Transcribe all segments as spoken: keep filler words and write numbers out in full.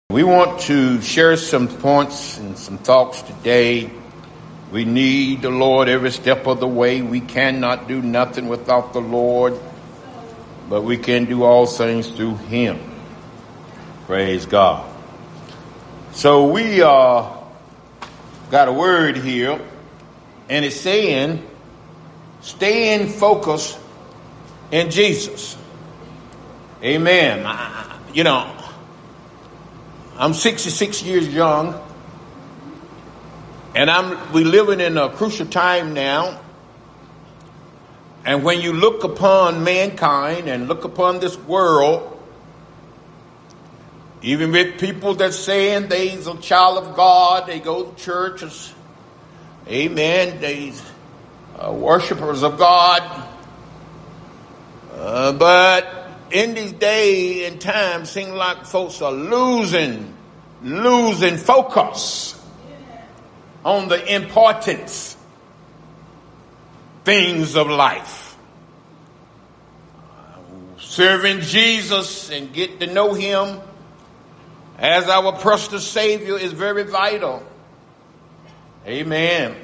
We want to share some points and some thoughts today. We need the Lord every step of the way. We cannot do nothing without the Lord, but we can do all things through Him. Praise God. So we uh, got a word here, and it's saying, stay in focus in Jesus. Amen. I, you know, I'm sixty-six years young, and I'm we living in a crucial time now. And when you look upon mankind and look upon this world, even with people that saying they's a child of God, they go to churches, amen, they's uh, worshipers of God, uh, but in these days and times, seem like folks are losing, losing focus on the importance things of life. Serving Jesus and get to know Him as our personal Savior is very vital. Amen.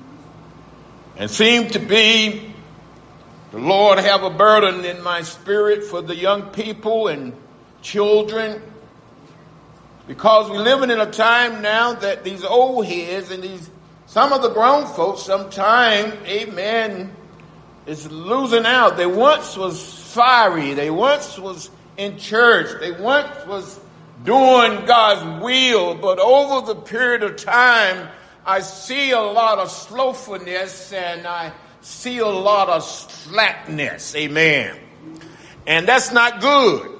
And seem to be the Lord have a burden in my spirit for the young people and children, because we're living in a time now that these old heads and these some of the grown folks sometime, amen, is losing out. They once was fiery. They once was in church. They once was doing God's will. But over the period of time, I see a lot of slothfulness, and I see a lot of slackness. Amen. And that's not good.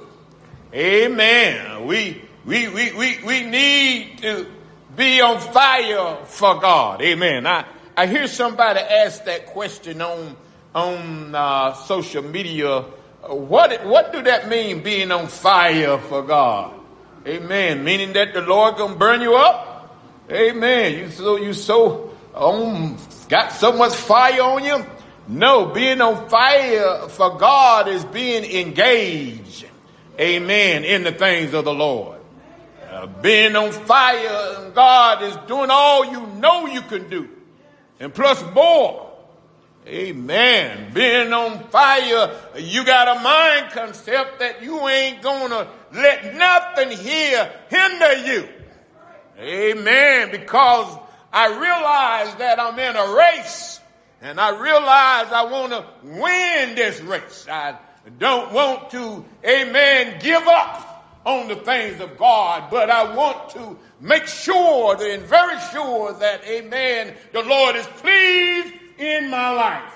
Amen. We we we we, we need to be on fire for God. Amen. I, I hear somebody ask that question on on uh, social media. What what do that mean, being on fire for God? Amen. Meaning that the Lord gonna burn you up? Amen. You so you so on got so much fire on you? No, being on fire for God is being engaged, amen, in the things of the Lord. Uh, being on fire, God is doing all you know you can do, and plus more. Amen. Being on fire, you got a mind concept that you ain't gonna let nothing here hinder you. Amen. Because I realize that I'm in a race, and I realize I want to win this race. I don't want to, amen, give up on the things of God, but I want to make sure that, and very sure that, amen, the Lord is pleased in my life.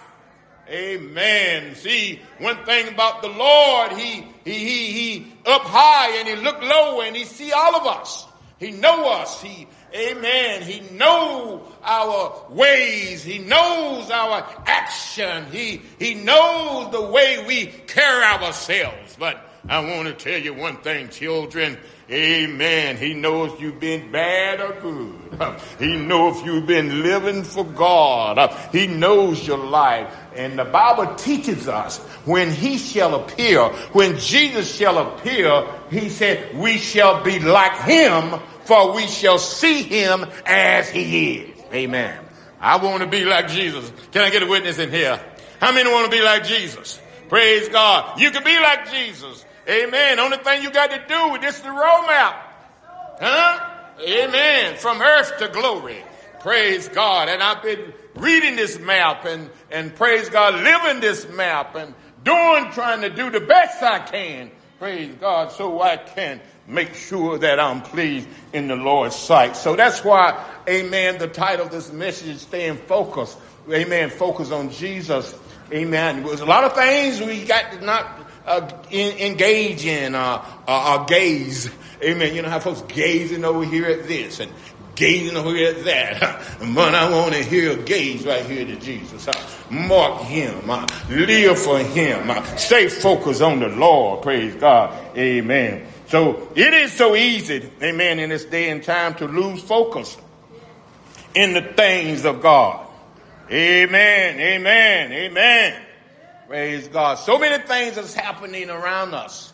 Amen. See, one thing about the Lord, he, he, he, he up high and he look low and he see all of us. He know us. He, amen. He knows our ways. He knows our action. He, he knows the way we carry ourselves. But I want to tell you one thing, children. Amen. He knows you've been bad or good. He knows if you've been living for God. He knows your life. And the Bible teaches us when He shall appear, when Jesus shall appear, He said, we shall be like Him, for we shall see Him as He is. Amen. I want to be like Jesus. Can I get a witness in here? How many want to be like Jesus? Praise God. You can be like Jesus. Amen. Only thing you got to do, this is the roadmap. Huh? Amen. From earth to glory. Praise God. And I've been reading this map and, and praise God, living this map and doing, trying to do the best I can. Praise God. So I can make sure that I'm pleased in the Lord's sight. So that's why, amen, the title of this message is staying focused. Amen. Focus on Jesus. Amen. There's a lot of things we got to not uh, in, engage in, uh, uh, uh, gaze. Amen. You know how folks gazing over here at this and gazing over here at that. But I want to hear a gaze right here to Jesus. Uh, mark Him. Uh, live for Him. Uh, stay focused on the Lord. Praise God. Amen. So it is so easy, amen, in this day and time to lose focus in the things of God. Amen, amen, amen. Praise God. So many things is happening around us.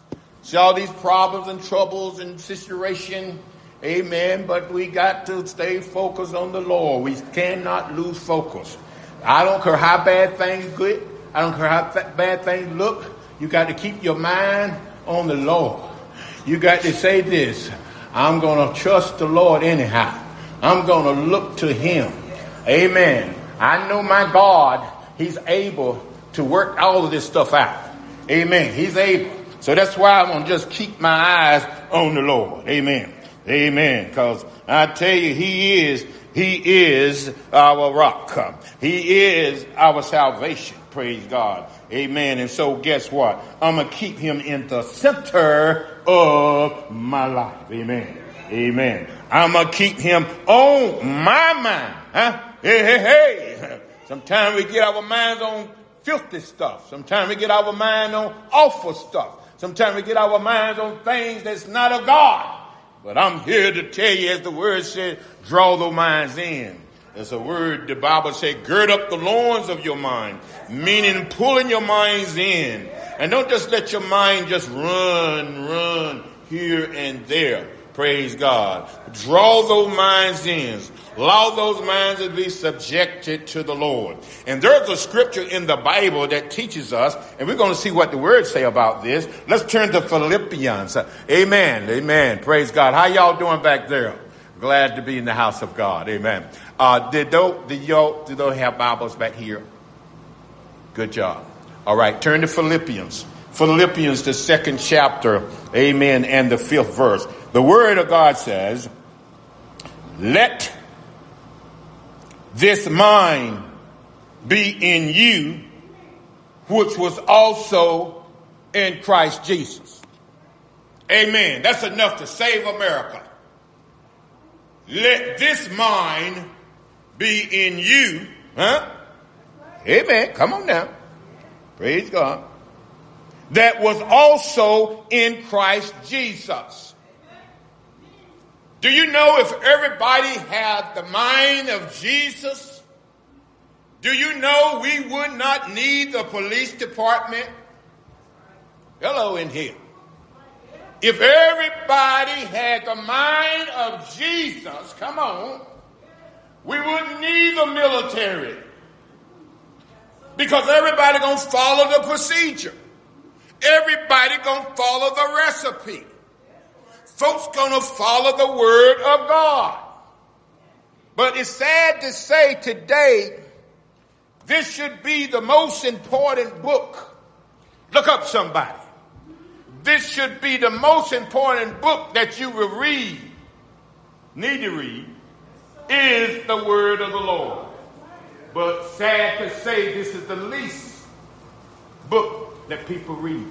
See all these problems and troubles and situation. Amen. But we got to stay focused on the Lord. We cannot lose focus. I don't care how bad things get. I don't care how th- bad things look. You got to keep your mind on the Lord. You got to say this. I'm going to trust the Lord anyhow. I'm going to look to him. Amen. I know my God, he's able to work all of this stuff out. Amen. He's able. So that's why I'm going to just keep my eyes on the Lord. Amen. Amen. Because I tell you, he is, he is our rock. He is our salvation. Praise God. Amen. And so guess what? I'm going to keep him in the center of my life. Amen. Amen. I'm going to keep him on my mind. Huh? Hey, hey, hey. Sometimes we get our minds on filthy stuff. Sometimes we get our mind on awful stuff. Sometimes we get our minds on things that's not of God. But I'm here to tell you, as the word said, draw those minds in. There's a word, the Bible says, gird up the loins of your mind, meaning pulling your minds in. And don't just let your mind just run, run here and there. Praise God. Draw those minds in. Allow those minds to be subjected to the Lord. And there's a scripture in the Bible that teaches us, and we're going to see what the words say about this. Let's turn to Philippians. Amen. Amen. Praise God. How y'all doing back there? Glad to be in the house of God. Amen. Uh, did those, did y'all, did those have Bibles back here? Good job. All right. Turn to Philippians. Philippians, the second chapter. Amen. And the fifth verse. The word of God says, let this mind be in you, which was also in Christ Jesus. Amen. That's enough to save America. Let this mind be in you. Huh? Amen. Come on now. Praise God. That was also in Christ Jesus. Do you know if everybody had the mind of Jesus, do you know we would not need the police department? Hello in here. If everybody had the mind of Jesus, come on, we wouldn't need the military. Because everybody gonna follow the procedure. Everybody gonna follow the recipe. Folks gonna follow the word of God. But it's sad to say today, this should be the most important book. Look up somebody. This should be the most important book that you will read, need to read, is the word of the Lord. But sad to say, this is the least book that people read.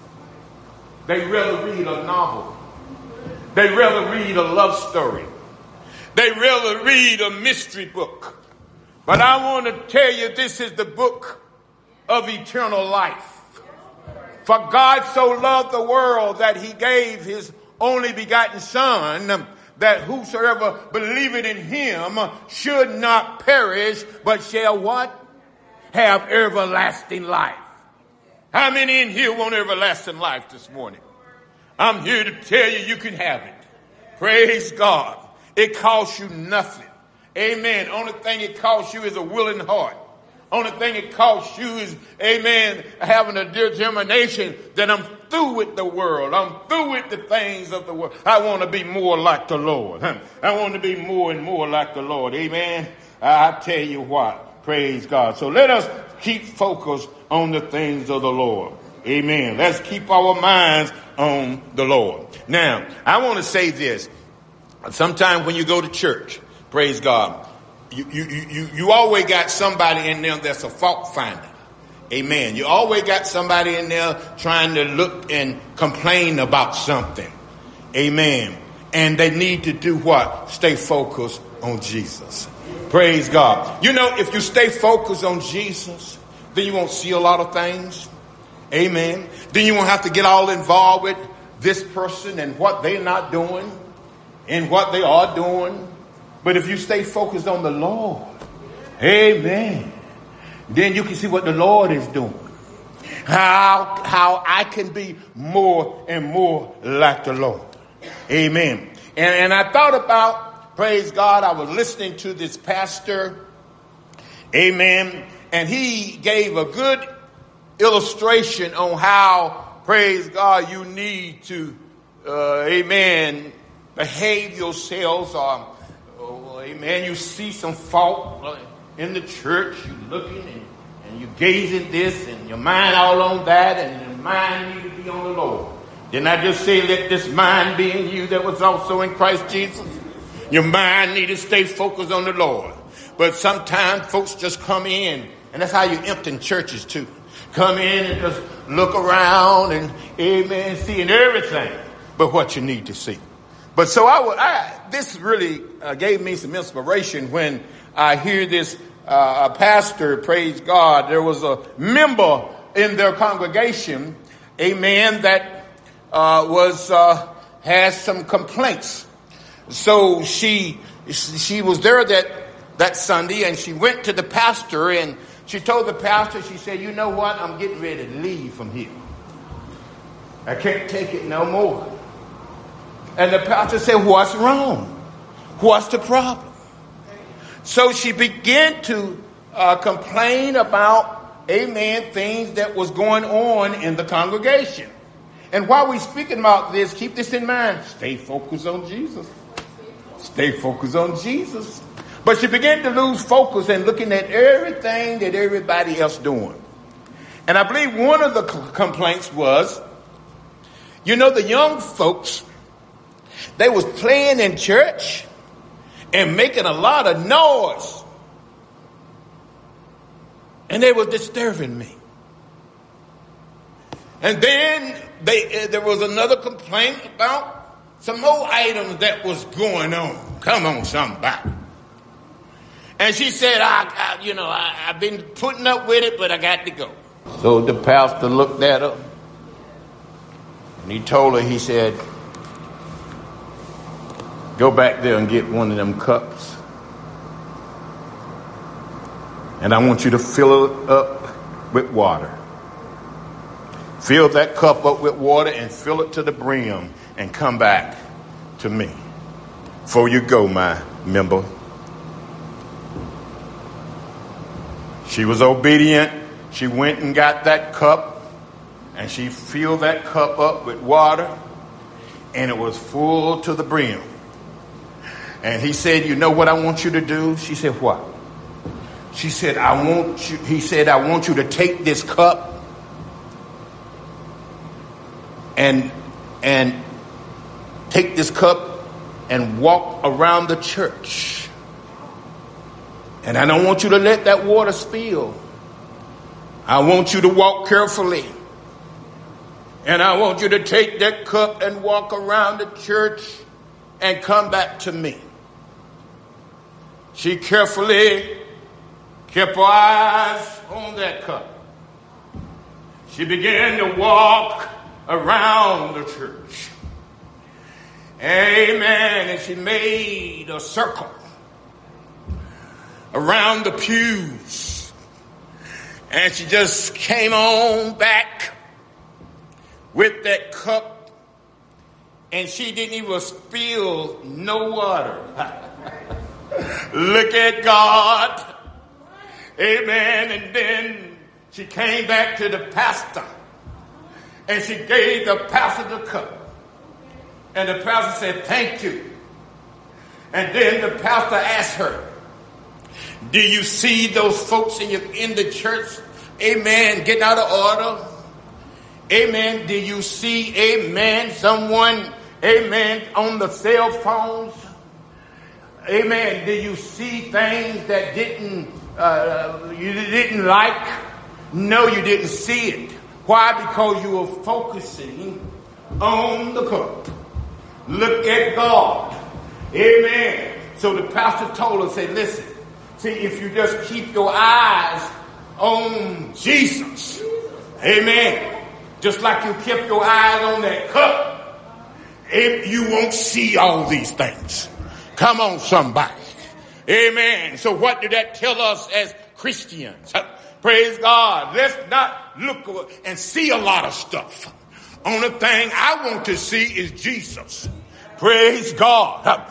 They rather read a novel. They rather read a love story. They rather read a mystery book. But I want to tell you, this is the book of eternal life. For God so loved the world that he gave his only begotten Son, that whosoever believeth in him should not perish, but shall what? Have everlasting life. How many in here want everlasting life this morning? I'm here to tell you, you can have it. Praise God. It costs you nothing. Amen. Only thing it costs you is a willing heart. Only thing it costs you is, amen, having a determination that I'm through with the world. I'm through with the things of the world. I want to be more like the Lord. I want to be more and more like the Lord. Amen. I tell you what. Praise God. So let us keep focused on the things of the Lord. Amen. Let's keep our minds on the Lord. Now, I want to say this. Sometimes when you go to church, praise God, you, you, you, you always got somebody in there that's a fault finder. Amen. You always got somebody in there trying to look and complain about something. Amen. And they need to do what? Stay focused on Jesus. Praise God. You know, if you stay focused on Jesus, then you won't see a lot of things. Amen. Then you won't have to get all involved with this person and what they're not doing and what they are doing. But if you stay focused on the Lord, amen, then you can see what the Lord is doing. how, how I can be more and more like the Lord. Amen. And, and I thought about, praise God, I was listening to this pastor. Amen. And he gave a good illustration on how, praise God, you need to, uh, amen, behave yourselves. Or, or, amen, you see some fault in the church, you looking and, and you gazing this and your mind all on that, and your mind need to be on the Lord. Didn't I just say, let this mind be in you that was also in Christ Jesus? Your mind need to stay focused on the Lord. But sometimes folks just come in, and that's how you empty churches too. Come in and just look around and, amen, seeing everything but what you need to see. But so I, would, I this really uh, gave me some inspiration when I hear this uh, a pastor, praise God. There was a member in their congregation, amen, that uh, was uh, has some complaints. So she she was there that that Sunday, and she went to the pastor, and she told the pastor, she said, you know what, I'm getting ready to leave from here. I can't take it no more. And the pastor said, what's wrong? What's the problem? So she began to uh, complain about, amen, things that was going on in the congregation. And while we're speaking about this, keep this in mind. Stay focused on Jesus. Stay focused on Jesus. But she began to lose focus and looking at everything that everybody else doing. And I believe one of the complaints was, you know, the young folks, they was playing in church and making a lot of noise. And they was disturbing me. And then they, uh, there was another complaint about some more items that was going on. Come on, somebody. And she said, I, I you know, I, I've been putting up with it, but I got to go. So the pastor looked at her, and he told her, he said, go back there and get one of them cups. And I want you to fill it up with water. Fill that cup up with water and fill it to the brim and come back to me. Before you go, my member. She was obedient. She went and got that cup, and she filled that cup up with water, and it was full to the brim. And he said, you know what I want you to do? She said, what? She said, I want you, he said, I want you to take this cup and, and take this cup and walk around the church. And I don't want you to let that water spill. I want you to walk carefully. And I want you to take that cup and walk around the church and come back to me. She carefully kept her eyes on that cup. She began to walk around the church. Amen. And she made a circle around the pews. And she just came on back with that cup. And she didn't even spill no water. Look at God. Amen. And then she came back to the pastor. And she gave the pastor the cup. And the pastor said, thank you. And then the pastor asked her, do you see those folks in your in the church, amen, getting out of order? Amen. Do you see, amen, someone, amen, on the cell phones? Amen. Do you see things that didn't uh, you didn't like? No, you didn't see it. Why? Because you were focusing on the cup. Look at God. Amen. So the pastor told her, say, listen, see, if you just keep your eyes on Jesus, amen, just like you kept your eyes on that cup, if you won't see all these things. Come on, somebody. Amen. So what did that tell us as Christians? Praise God. Let's not look and see a lot of stuff. Only thing I want to see is Jesus. Praise God.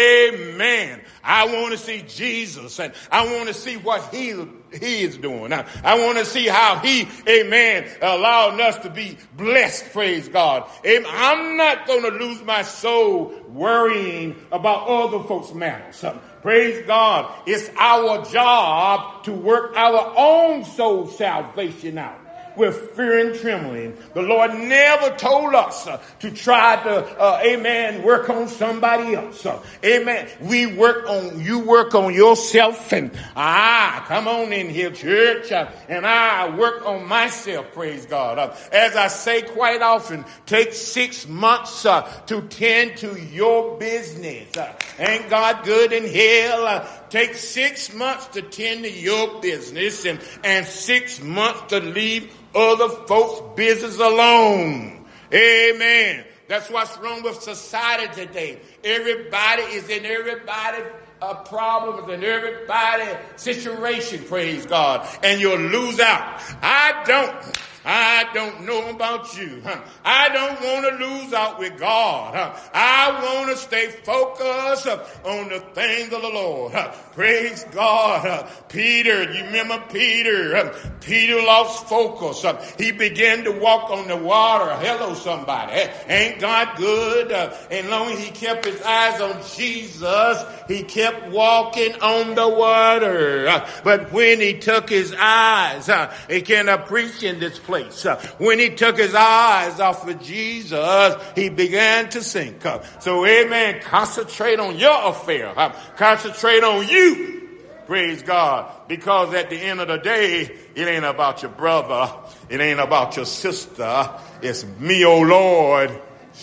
Amen. I want to see Jesus, and I want to see what he, he is doing. I, I want to see how he, amen, allowing us to be blessed. Praise God. Amen. I'm not going to lose my soul worrying about other folks' matters. Praise God. It's our job to work our own soul salvation out with fear and trembling. The Lord never told us uh, to try to, uh, amen, work on somebody else. Uh, amen. We work on, you work on yourself, and ah, come on in here, church, uh, and I work on myself, praise God. Uh, as I say quite often, take six months uh, to tend to your business. Uh, ain't God good in hell? Uh, take six months to tend to your business, and, and six months to leave other folks' business alone. Amen. That's what's wrong with society today. Everybody is in everybody's uh, problems and everybody's situation, praise God. And you'll lose out. I don't. I don't know about you. Huh? I don't want to lose out with God. Huh? I want to stay focused uh, on the things of the Lord. Huh? Praise God. Uh, Peter, you remember Peter? Uh, Peter lost focus. Uh, he began to walk on the water. Hello, somebody. Hey, ain't God good? Uh, and long as he kept his eyes on Jesus, he kept walking on the water. Uh, but when he took his eyes, uh, he can appreciate this place. Uh, when he took his eyes off of Jesus, he began to sink. Uh, so, amen. Concentrate on your affair. Uh, concentrate on you. Praise God. Because at the end of the day, it ain't about your brother. It ain't about your sister. It's me, oh Lord,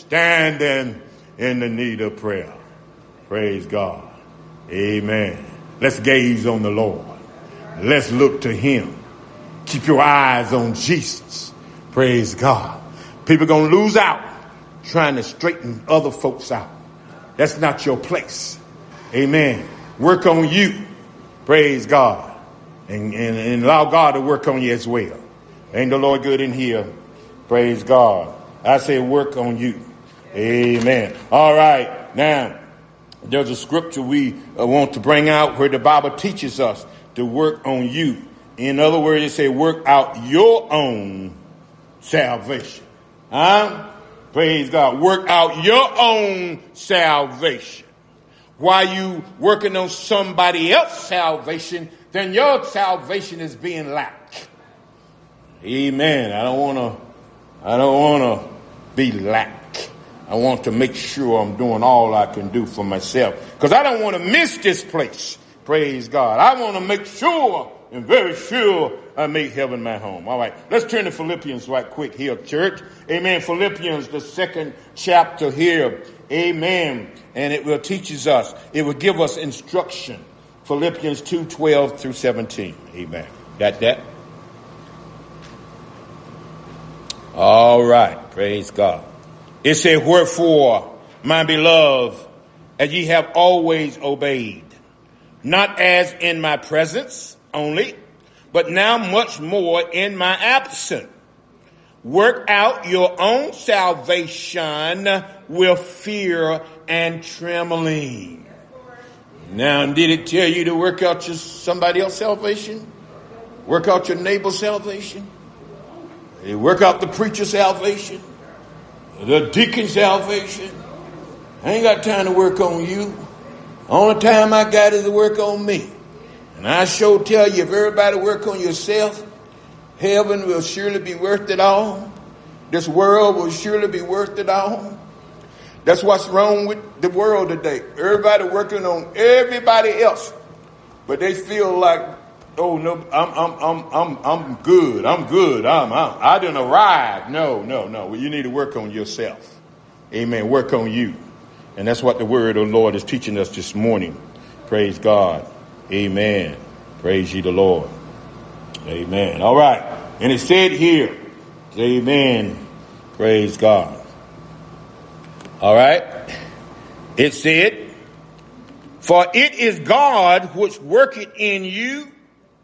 standing in the need of prayer. Praise God. Amen. Let's gaze on the Lord. Let's look to him. Keep your eyes on Jesus. Praise God. People going to lose out trying to straighten other folks out. That's not your place. Amen. Work on you. Praise God. And, and, and allow God to work on you as well. Ain't the Lord good in here? Praise God. I say work on you. Amen. All right. Now, there's a scripture we uh, want to bring out where the Bible teaches us to work on you. In other words, it say work out your own salvation. Huh? Praise God. Work out your own salvation. While you working on somebody else's salvation, then your salvation is being lacked. Amen. I don't want to, I don't want to be lacked. I want to make sure I'm doing all I can do for myself, because I don't want to miss this place. Praise God. I want to make sure and very sure I make heaven my home. All right. Let's turn to Philippians right quick here, church. Amen. Philippians, the second chapter here. Amen. And it will teaches us. It will give us instruction. Philippians two, twelve through seventeen. Amen. Got that? All right. Praise God. It said, wherefore, my beloved, as ye have always obeyed, not as in my presence only, but now much more in my absence. Work out your own salvation with fear and trembling. Now, did it tell you to work out your somebody else's salvation? Work out your neighbor's salvation? Work out the preacher's salvation? The deacon's salvation? I ain't got time to work on you. Only time I got is to work on me. And I sure tell you, if everybody work on yourself, heaven will surely be worth it all. This world will surely be worth it all. That's what's wrong with the world today. Everybody working on everybody else, but they feel like, oh no, I'm I'm I'm I'm I'm good. I'm good. I'm, I'm I didn't arrive. No, no, no. Well, you need to work on yourself. Amen. Work on you, and that's what the word of the Lord is teaching us this morning. Praise God. Amen. Praise ye the Lord. Amen. All right. And it said here, amen. Praise God. All right. It said, for it is God which worketh in you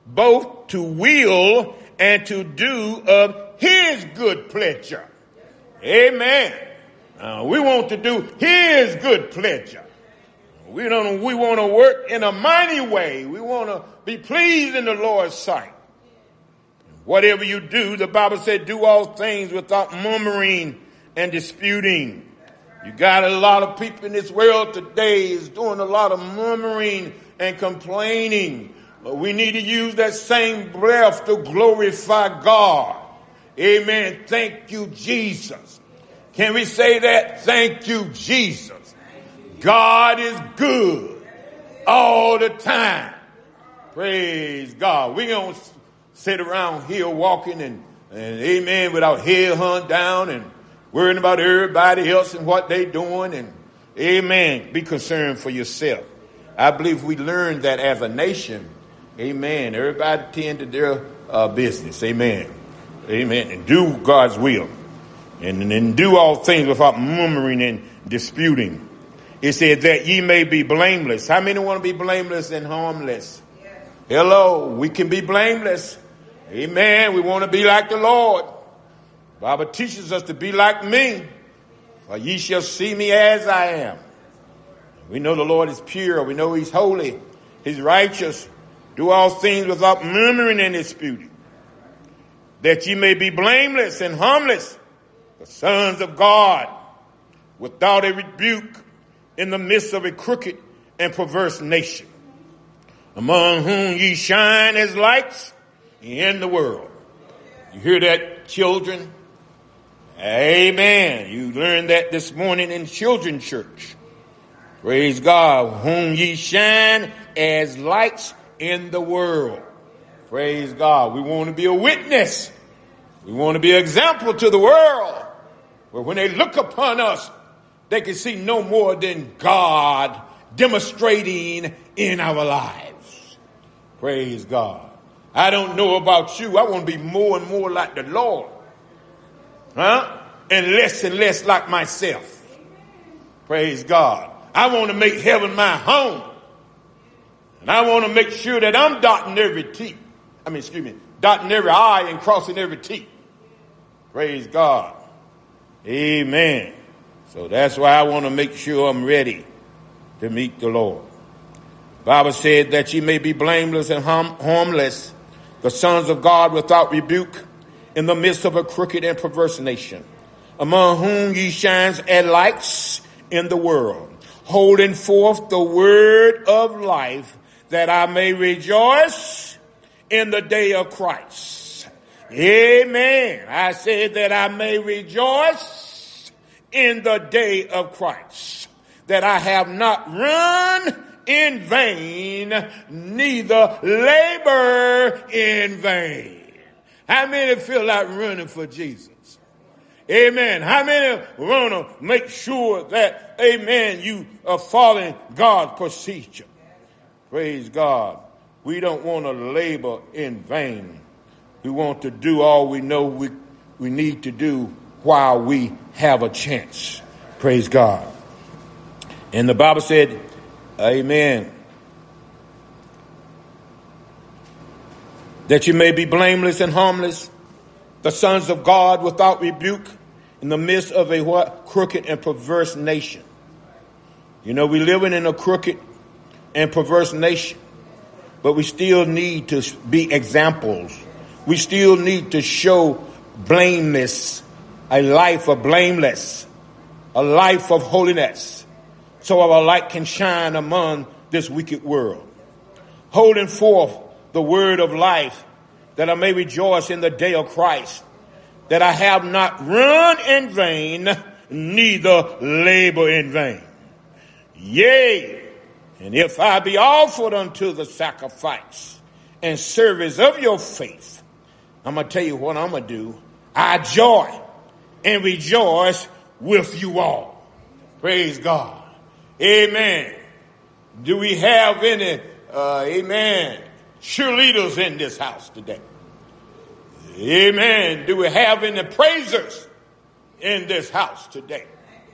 both to will and to do of his good pleasure. Amen. Uh, we want to do his good pleasure. We don't. We want to work in a mighty way. We want to be pleased in the Lord's sight. Whatever you do, the Bible said, do all things without murmuring and disputing. You got a lot of people in this world today is doing a lot of murmuring and complaining. But we need to use that same breath to glorify God. Amen. Thank you, Jesus. Can we say that? Thank you, Jesus. God is good all the time. Praise God. We don't sit around here walking and, and amen, without head hung down and worrying about everybody else and what they doing. And amen, be concerned for yourself. I believe we learned that as a nation. Amen. Everybody tend to their uh, business. Amen. Amen. And do God's will. And then do all things without murmuring and disputing. It said that ye may be blameless. How many want to be blameless and harmless? Yes. Hello, we can be blameless. Amen. We want to be like the Lord. The Bible teaches us to be like me. For ye shall see me as I am. We know the Lord is pure. We know he's holy. He's righteous. Do all things without murmuring and disputing. That ye may be blameless and harmless, the sons of God, without a rebuke, in the midst of a crooked and perverse nation, among whom ye shine as lights in the world. You hear that, children? Amen. You learned that this morning in children's church. Praise God. Whom ye shine as lights in the world. Praise God. We want to be a witness. We want to be an example to the world. Where when they look upon us, they can see no more than God demonstrating in our lives. Praise God. I don't know about you. I want to be more and more like the Lord. Huh? And less and less like myself. Praise God. I want to make heaven my home. And I want to make sure that I'm dotting every T. I mean, excuse me, dotting every I and crossing every T. Praise God. Amen. So that's why I want to make sure I'm ready to meet the Lord. The Bible said that ye may be blameless and harm- harmless, the sons of God without rebuke, in the midst of a crooked and perverse nation, among whom ye shine as lights in the world, holding forth the word of life, that I may rejoice in the day of Christ. Amen. I said that I may rejoice in the day of Christ, that I have not run in vain, neither labor in vain. How many feel like running for Jesus? Amen. How many want to make sure that, amen, you are following God's procedure? Praise God. We don't want to labor in vain. We want to do all we know we, we need to do while we have a chance. Praise God. And the Bible said, amen, that you may be blameless and harmless, the sons of God without rebuke, in the midst of a what? Crooked and perverse nation. You know, we're living in a crooked and perverse nation, but we still need to be examples. We still need to show blameless, a life of blameless, a life of holiness, so our light can shine among this wicked world. Holding forth the word of life, that I may rejoice in the day of Christ, that I have not run in vain, neither labor in vain. Yea, and if I be offered unto the sacrifice and service of your faith, I'm going to tell you what I'm going to do. I joy and rejoice with you all. Praise God. Amen. Do we have any, uh, amen, cheerleaders in this house today? Amen. Do we have any praisers in this house today?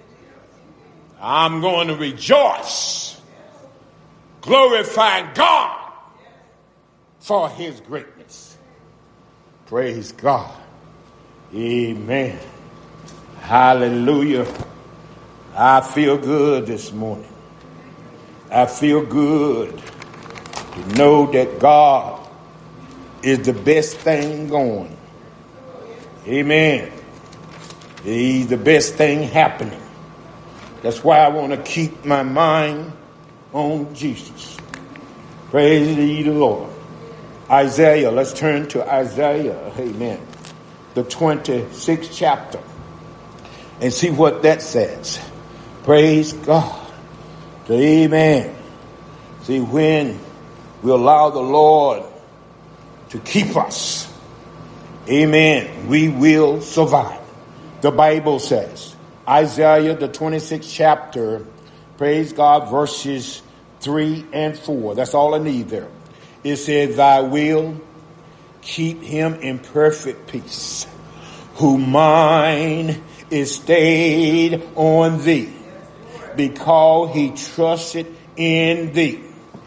I'm going to rejoice, glorifying God for his greatness. Praise God. Amen. Hallelujah. I feel good this morning. I feel good to know that God is the best thing going. Amen. He's the best thing happening. That's why I want to keep my mind on Jesus. Praise ye the Lord. Isaiah, let's turn to Isaiah. Amen. The twenty-sixth chapter. And see what that says. Praise God. Amen. See, when we allow the Lord to keep us, amen, we will survive. The Bible says, Isaiah, the twenty-sixth chapter, praise God, verses three and four. That's all I need there. It says, thy will keep him in perfect peace, whose mind is stayed on thee, because he trusted in thee.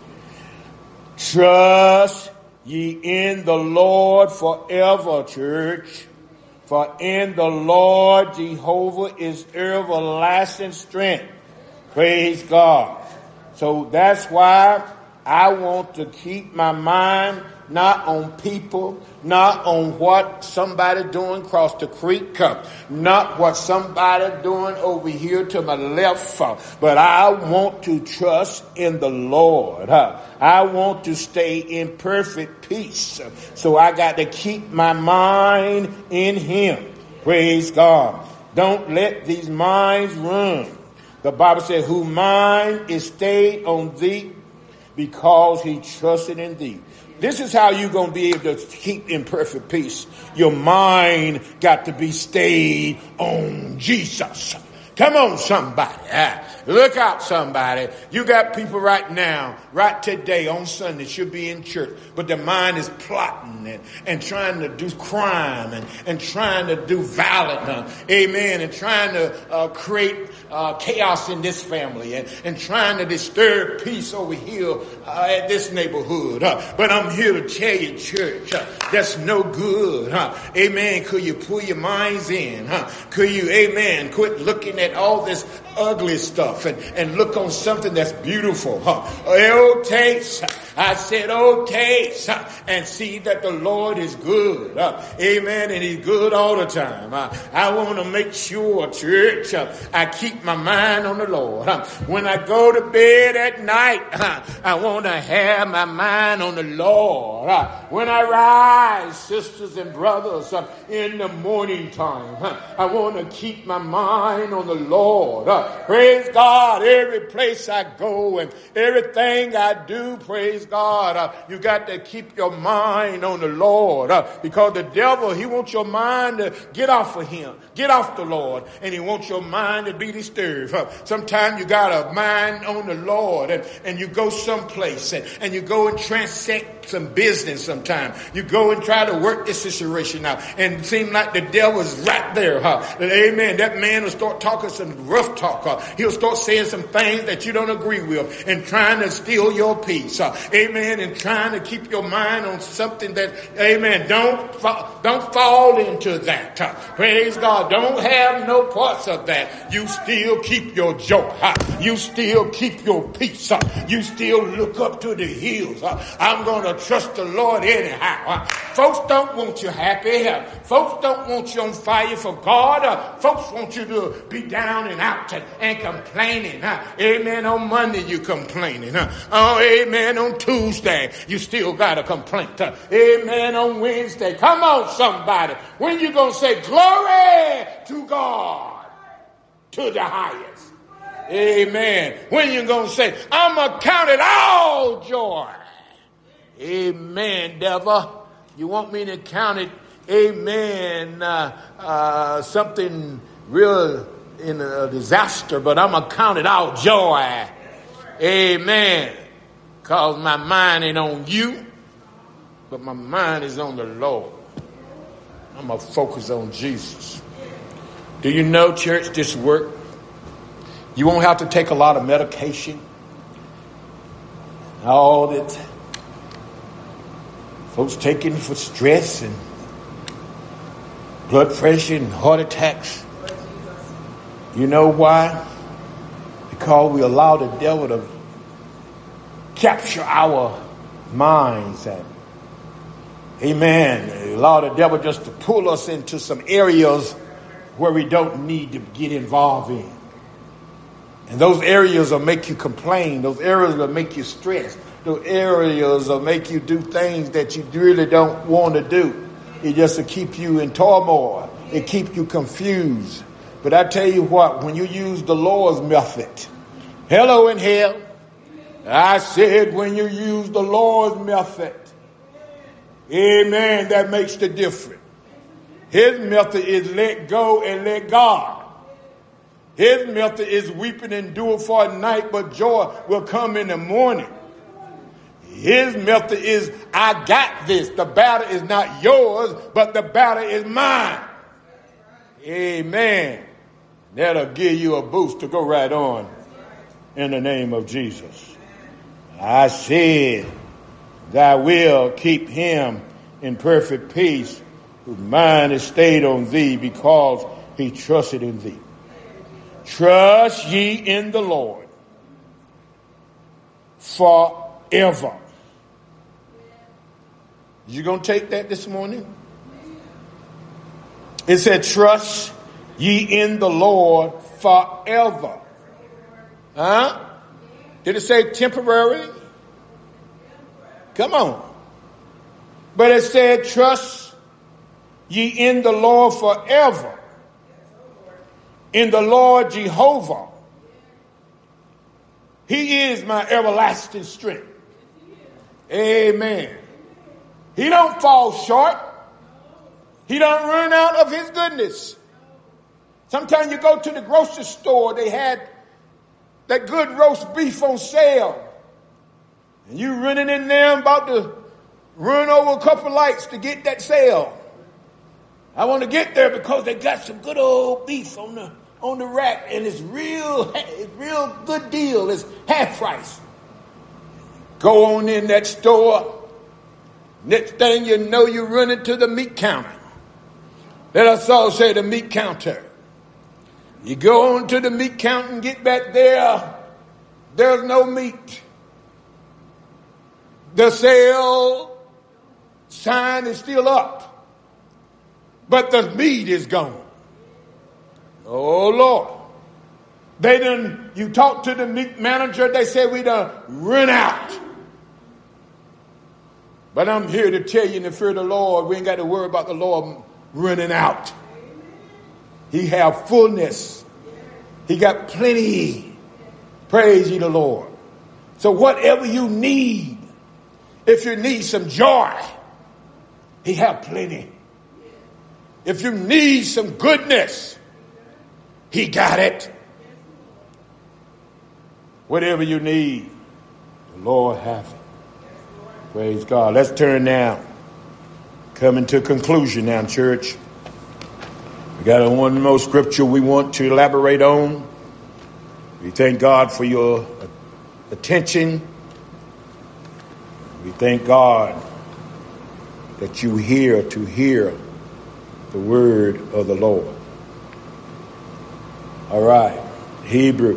Trust ye in the Lord forever, church. For in the Lord Jehovah is everlasting strength. Praise God. So that's why I want to keep my mind not on people, not on what somebody doing across the creek, not what somebody doing over here to my left, but I want to trust in the Lord. I want to stay in perfect peace. So I got to keep my mind in him. Praise God. Don't let these minds run. The Bible says, whose mind is stayed on thee, because he trusted in thee. This is how you're going to be able to keep in perfect peace. Your mind got to be stayed on Jesus. Come on, somebody. Ah, look out, somebody. You got people right now, right today on Sunday, should be in church, but their mind is plotting and, and trying to do crime and, and trying to do violence. Uh, amen. And trying to uh, create uh, chaos in this family and, and trying to disturb peace over here uh, at this neighborhood. Uh, but I'm here to tell you, church, uh, that's no good. Huh? Amen. Could you pull your minds in? Huh? Could you, amen, quit looking at all this ugly stuff and, and look on something that's beautiful. Huh? Oh, taste. I said, oh, taste and see that the Lord is good. Uh, amen. And he's good all the time. Uh, I want to make sure, church, uh, I keep my mind on the Lord. Uh, when I go to bed at night, uh, I want to have my mind on the Lord. Uh, when I rise, sisters and brothers, uh, in the morning time, uh, I want to keep my mind on the Lord. Uh, praise God. Every place I go and everything I do, praise God, uh, you got to keep your mind on the Lord, uh, because the devil, he wants your mind to get off of him, get off the Lord, and he wants your mind to be disturbed. Uh, sometimes you got a mind on the Lord, and, and you go someplace, and, and you go and transact some business sometime. You go and try to work this situation out, and it seems like the devil's right there. Huh? Amen. That man will start talking some rough talk. Huh? He'll start saying some things that you don't agree with and trying to steal your peace. Huh? Amen. And trying to keep your mind on something that, amen, don't, fa- don't fall into that. Huh? Praise God. Don't have no parts of that. You still keep your joy. Huh? You still keep your peace. Huh? You still look up to the hills. Huh? I'm going to trust the Lord anyhow. Huh? Folks don't want you happy. Huh? Folks don't want you on fire for God. Uh, folks want you to be down and out and, and complaining. Huh? Amen. On Monday you complaining. Huh? Oh, amen. On Tuesday you still got a complaint. Huh? Amen. On Wednesday. Come on, somebody. When you going to say glory to God to the highest? Amen. When you going to say, I'm going to count it all joy? Amen, devil. You want me to count it, amen, uh, uh, something real in a disaster, but I'm going to count it all joy. Amen. Because my mind ain't on you, but my mind is on the Lord. I'm going to focus on Jesus. Do you know, church, this work? You won't have to take a lot of medication. All that. Folks taking for stress and blood pressure and heart attacks. You know why? Because we allow the devil to capture our minds and, amen, allow the devil just to pull us into some areas where we don't need to get involved in. And those areas will make you complain. Those areas will make you stress. Those areas will make you do things that you really don't want to do. It just to keep you in turmoil. It keep you confused. But I tell you what, when you use the Lord's method, hello in hell, I said when you use the Lord's method, amen, that makes the difference. His method is let go and let God. His method is weeping and endure for a night, but joy will come in the morning. His method is, I got this. The battle is not yours, but the battle is mine. Amen. That'll give you a boost to go right on in the name of Jesus. I said, thy will keep him in perfect peace, whose mind is stayed on thee because he trusted in thee. Trust ye in the Lord forever. You gonna take that this morning? It said, trust ye in the Lord forever. Huh? Did it say temporary? Come on. But it said, trust ye in the Lord forever. In the Lord Jehovah. He is my everlasting strength. Amen. He don't fall short. He don't run out of his goodness. Sometimes you go to the grocery store, they had that good roast beef on sale. And you running in there about to run over a couple lights to get that sale. I want to get there because they got some good old beef on the on the rack, and it's real, it's real good deal. It's half price. Go on in that store. Next thing you know, you run into the meat counter. Let us all say the meat counter. You go on to the meat counter and get back there. There's no meat. The sale sign is still up, but the meat is gone. Oh, Lord. They done, you talk to the meat manager, they say we done run out. But I'm here to tell you in the fear of the Lord, we ain't got to worry about the Lord running out. He have fullness. He got plenty. Praise ye the Lord. So whatever you need, if you need some joy, he have plenty. If you need some goodness, he got it. Whatever you need, the Lord have it. Praise God. Let's turn now. Coming to conclusion now, church. We got one more scripture we want to elaborate on. We thank God for your attention. We thank God that you hear to hear the word of the Lord. All right. Hebrew.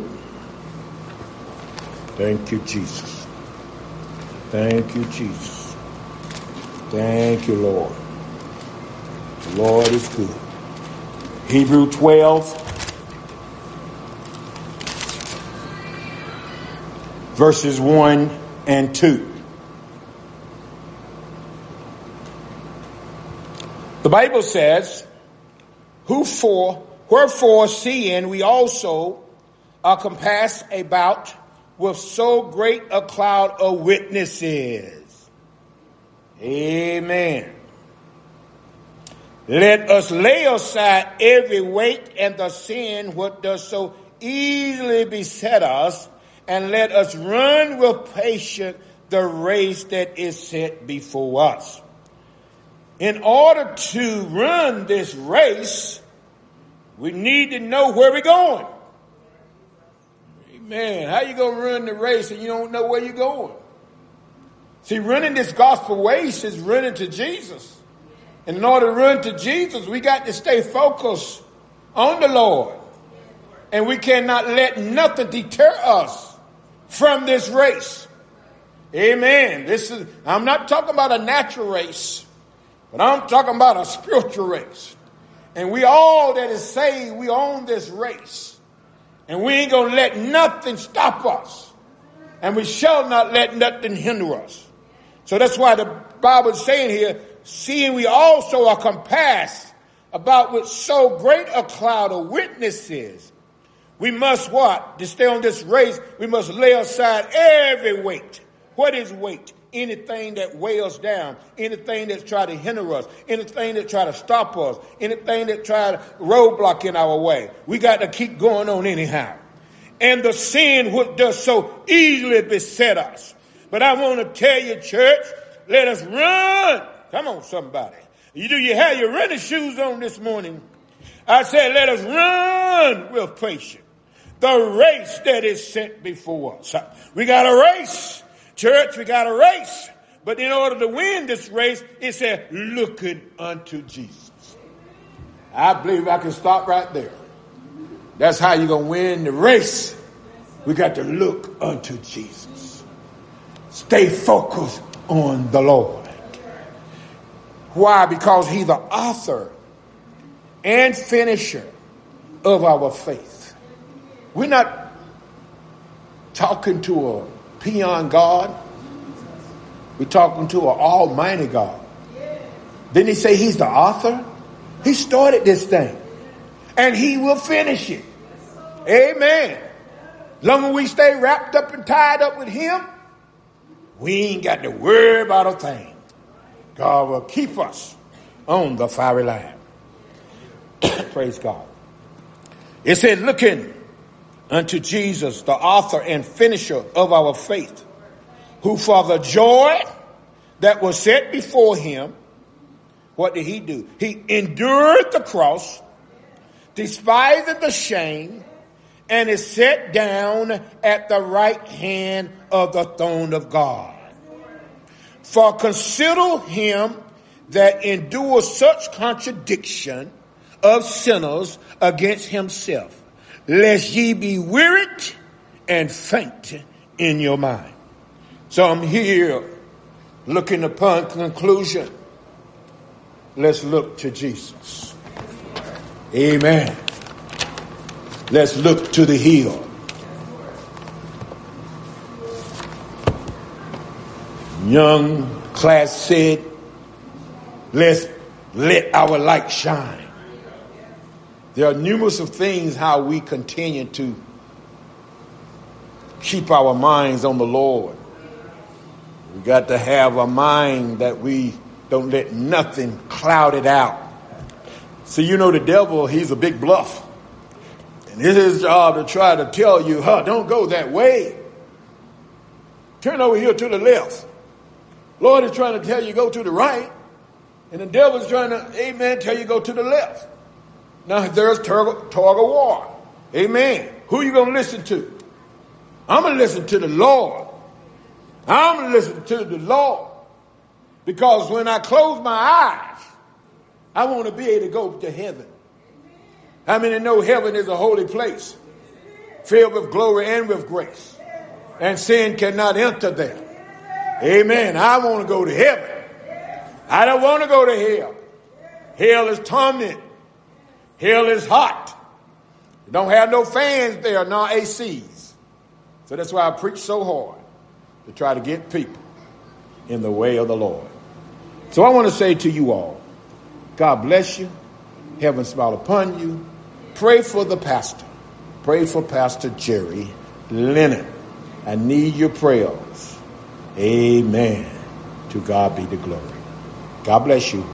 Thank you, Jesus. Thank you, Jesus. Thank you, Lord. The Lord is good. Hebrew twelve, verses one and two. The Bible says, Who for, wherefore seeing we also are compassed about with so great a cloud of witnesses. Amen. Let us lay aside every weight and the sin which does so easily beset us, and let us run with patience the race that is set before us. In order to run this race, we need to know where we're going. Amen. How you going to run the race and you don't know where you're going? See, running this gospel race is running to Jesus. And in order to run to Jesus, we got to stay focused on the Lord. And we cannot let nothing deter us from this race. Amen. This is, I'm not talking about a natural race, but I'm talking about a spiritual race. And we all that is saved, we own this race. And we ain't going to let nothing stop us. And we shall not let nothing hinder us. So that's why the Bible is saying here, seeing we also are compassed about with so great a cloud of witnesses, we must what? To stay on this race, we must lay aside every weight. What is weight? Anything that weighs us down, anything that try to hinder us, anything that try to stop us, anything that try to roadblock in our way. We got to keep going on anyhow. And the sin which does so easily beset us. But I want to tell you, church, let us run. Come on, somebody. You do you have your running shoes on this morning? I said, let us run with patience the race that is set before us. We got a race. Church, we got a race. But in order to win this race, it said, looking unto Jesus. I believe I can stop right there. That's how you're going to win the race. We got to look unto Jesus. Stay focused on the Lord. Why? Because he's the author and finisher of our faith. We're not talking to a peon God. We're talking to an almighty God. Didn't he say he's the author? He started this thing. And he will finish it. Amen. As long as we stay wrapped up and tied up with him, we ain't got to worry about a thing. God will keep us on the fiery line. Praise God. It said, looking unto Jesus, the author and finisher of our faith, who for the joy that was set before him, what did he do? He endured the cross, despised the shame, and is set down at the right hand of the throne of God. For consider him that endures such contradiction of sinners against himself, lest ye be wearied and faint in your mind. So I'm here looking upon conclusion. Let's look to Jesus. Amen. Let's look to the hill. Young class said, let's let our light shine. There are numerous of things how we continue to keep our minds on the Lord. We got to have a mind that we don't let nothing cloud it out. See, you know the devil, he's a big bluff. And it's his job to try to tell you, huh, don't go that way. Turn over here to the left. Lord is trying to tell you go to the right. And the devil's trying to, amen, tell you go to the left. Now there's tug of war. Amen. Who are you going to listen to? I'm going to listen to the Lord. I'm going to listen to the Lord. Because when I close my eyes, I want to be able to go to heaven. How many know heaven is a holy place, filled with glory and with grace, and sin cannot enter there? Amen. I want to go to heaven. I don't want to go to hell. Hell is torment. Hell is hot. You don't have no fans there, no A Cs. So that's why I preach so hard, to try to get people in the way of the Lord. So I want to say to you all, God bless you. Heaven smile upon you. Pray for the pastor. Pray for Pastor Jerry Leonard. I need your prayers. Amen. To God be the glory. God bless you.